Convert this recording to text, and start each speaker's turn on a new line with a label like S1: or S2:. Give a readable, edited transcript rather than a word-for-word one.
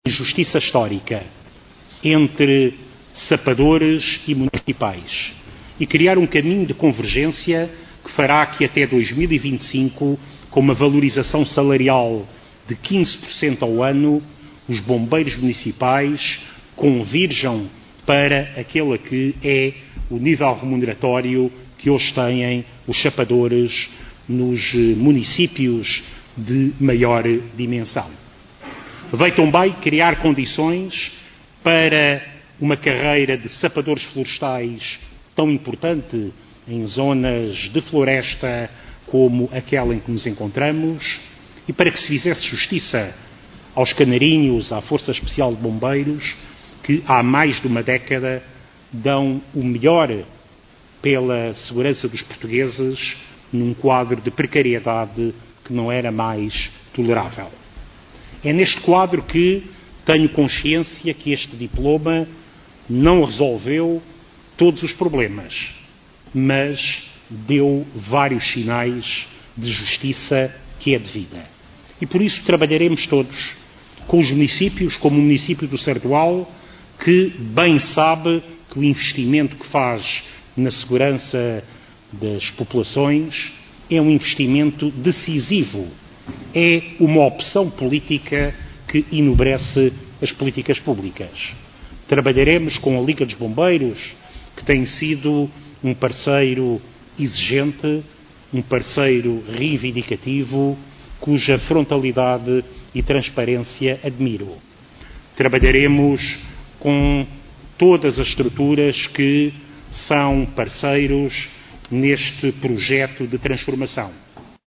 S1: justiça histórica entre sapadores e municipais e criar um caminho de convergência que fará que até 2025, com uma valorização salarial de 15% ao ano, os bombeiros municipais convirjam para aquele que é o nível remuneratório que hoje têm os chapadores nos municípios de maior dimensão. Veio também criar condições para uma carreira de sapadores florestais tão importante em zonas de floresta como aquela em que nos encontramos e para que se fizesse justiça aos canarinhos, à Força Especial de Bombeiros, que há mais de uma década dão o melhor pela segurança dos portugueses num quadro de precariedade que não era mais tolerável. É neste quadro que tenho consciência que este diploma não resolveu todos os problemas, mas deu vários sinais de justiça que é devida. E por isso trabalharemos todos com os municípios, como o município do Sardual, que bem sabe que o investimento que faz na segurança das populações é um investimento decisivo. É uma opção política que enobrece as políticas públicas. Trabalharemos com a Liga dos Bombeiros, que tem sido um parceiro exigente, um parceiro reivindicativo, cuja frontalidade e transparência admiro. Trabalharemos com todas as estruturas que são parceiros neste projeto de transformação.